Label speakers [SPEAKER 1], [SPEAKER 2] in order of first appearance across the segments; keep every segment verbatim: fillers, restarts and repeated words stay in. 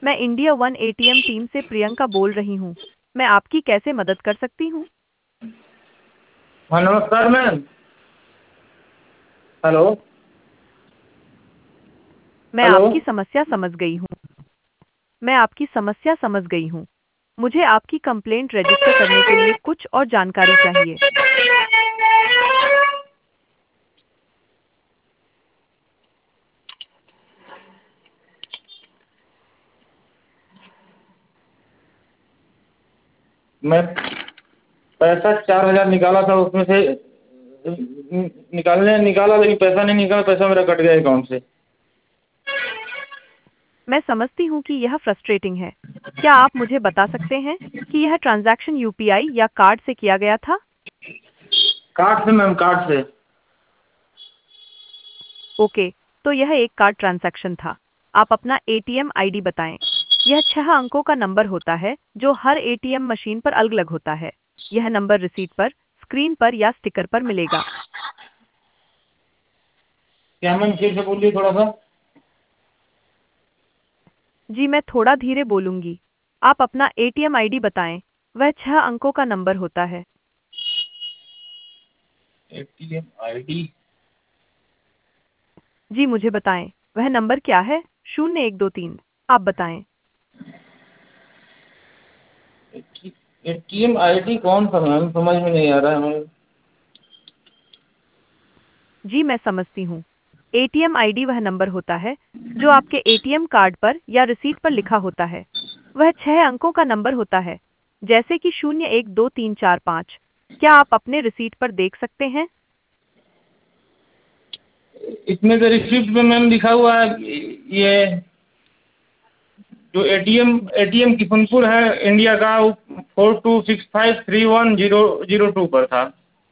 [SPEAKER 1] मैं India One ATM team से प्रियंका बोल रही हूँ। मैं आपकी कैसे मदद कर सकती हूँ?
[SPEAKER 2] हाँ नमस्कार मैम। हेलो।
[SPEAKER 1] मैं
[SPEAKER 2] हेलो।
[SPEAKER 1] आपकी समस्या समझ गई हूँ। मैं आपकी समस्या समझ गई हूँ। मुझे आपकी कंप्लेंट रजिस्टर करने के लिए कुछ और जानकारी चाहिए।
[SPEAKER 2] मैं पैसा चार हजार निकाला था, उसमें से नि- निकालने निकाला लेकिन पैसा नहीं निकाला, पैसा मेरा कट गया अकाउंट से।
[SPEAKER 1] मैं समझती हूँ कि यह फ्रस्ट्रेटिंग है। क्या आप मुझे बता सकते हैं कि यह ट्रांजैक्शन यूपीआई या कार्ड से किया गया था?
[SPEAKER 2] कार्ड से मैम, कार्ड से।
[SPEAKER 1] ओके, तो यह एक कार्ड ट्रांजैक्शन था। आप अपना एटीएम आईडी बताएं। यह छह अंकों का नंबर होता है जो हर एटीएम मशीन पर अलग-अलग होता है। यह नंबर रिसीट पर, स्क्रीन पर या स्टिकर पर मिलेगा।
[SPEAKER 2] क्या मैम, फिर से बोलिए थोड़ा सा।
[SPEAKER 1] जी, मैं थोड़ा धीरे बोलूंगी। आप अपना एटीएम आईडी बताएं। वह छह अंकों का नंबर होता है।
[SPEAKER 2] ATM ID.
[SPEAKER 1] जी, मुझे बताएं। वह नंबर क्या है? शून्य एक दो तीन। आप बताएं।
[SPEAKER 2] एटीएम आईडी कौन सा मैम, समझ में नहीं आ रहा है हमें।
[SPEAKER 1] जी, मैं समझती हूँ। एटीएम आईडी वह नंबर होता है जो आपके एटीएम कार्ड पर या रिसीट पर लिखा होता है। वह छह अंकों का नंबर होता है, जैसे कि शून्य एक दो तीन चार पाँच। क्या आप अपने रिसीट पर देख सकते हैं?
[SPEAKER 2] इसमें तो रिसिप्ट में मैम लिखा हुआ है, ये जो एटीएम एटीएम किशनपुर है इंडिया का, वो four two six five three one zero zero two पर था।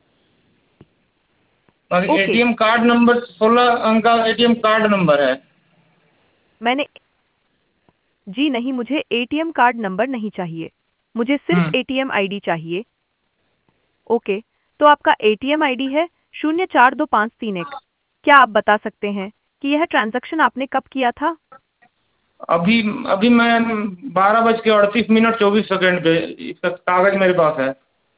[SPEAKER 2] और
[SPEAKER 1] ओके,
[SPEAKER 2] एटीएम कार्ड नंबर सोलह अंक का एटीएम कार्ड नंबर है।
[SPEAKER 1] मैंने जी नहीं, मुझे एटीएम कार्ड नंबर नहीं चाहिए। मुझे सिर्फ
[SPEAKER 2] हम्म।
[SPEAKER 1] एटीएम आईडी चाहिए। ओके, तो आपका एटीएम आईडी है शून्य चार दो पाँच तीन एक। क्या आप बता सकते हैं कि यह ट्रांजैक्शन आपने कब किया था?
[SPEAKER 2] अभी अभी मैं बारह बज के अड़तीस मिनट चौबीस सेकंड पे, इसका कागज मेरे पास है।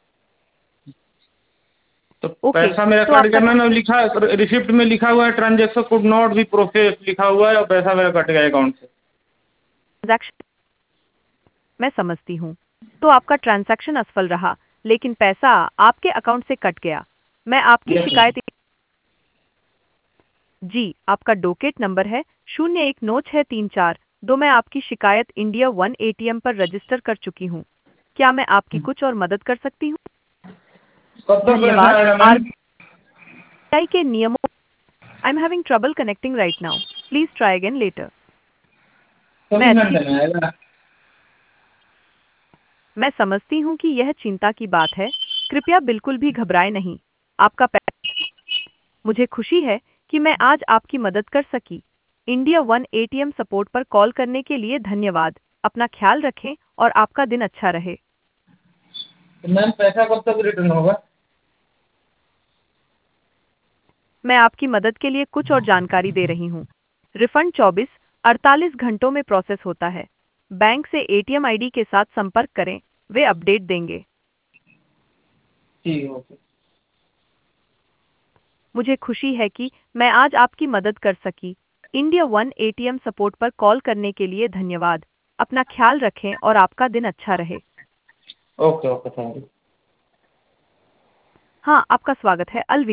[SPEAKER 2] तो
[SPEAKER 1] ओके,
[SPEAKER 2] पैसा मेरा
[SPEAKER 1] तो
[SPEAKER 2] कट
[SPEAKER 1] आपका
[SPEAKER 2] गया मैम, लिखा रिसिप्ट में लिखा हुआ है transaction could not be process लिखा हुआ है, और पैसा मेरा कट गया अकाउंट से।
[SPEAKER 1] ट्रांजैक्शन मैं समझती हूँ। तो आपका ट्रांजैक्शन असफल रहा, लेकिन पैसा आपके अकाउंट से कट गया। मैं आपकी
[SPEAKER 2] यस मैम।
[SPEAKER 1] शिकायत जी, आपका डोकेट नंबर है शून्य एक नौ छः तीन चार दो। मैं आपकी शिकायत इंडिया वन एटीएम पर रजिस्टर कर चुकी हूँ। क्या मैं आपकी कुछ और मदद कर सकती हूँ?
[SPEAKER 2] कब तक पैसा
[SPEAKER 1] धन्यवाद।
[SPEAKER 2] आएगा मैम?
[SPEAKER 1] आरबीआई के नियमों I am having trouble connecting right now. Please try again later. मैं
[SPEAKER 2] चौबीस
[SPEAKER 1] अच्छी
[SPEAKER 2] घंटे में आएगा।
[SPEAKER 1] मैं समझती हूँ कि यह चिंता की बात है। कृपया बिल्कुल भी घबराएं नहीं। आपका पै- मुझे खुशी है कि मैं आज आपकी मदद कर सकी। इंडिया वन एटीएम सपोर्ट पर कॉल करने के लिए धन्यवाद। अपना ख्याल रखें और आपका दिन अच्छा रहे।
[SPEAKER 2] तो मैम पैसा कब तक रिटर्न होगा?
[SPEAKER 1] मैं आपकी मदद के लिए कुछ और जानकारी दे रही हूँ। रिफंड चौबीस अड़तालीस घंटों में प्रोसेस होता है। बैंक से एटीएम आईडी के साथ संपर्क करें, वे अपडेट देंगे।
[SPEAKER 2] ठीक है, ओके।
[SPEAKER 1] मुझे खुशी है कि मैं आज आपकी मदद कर सकी। इंडिया वन एटीएम सपोर्ट पर कॉल करने के लिए धन्यवाद। अपना ख्याल रखें और आपका दिन अच्छा रहे।
[SPEAKER 2] Okay okay, thank you.
[SPEAKER 1] हाँ, आपका स्वागत है। अलविदा।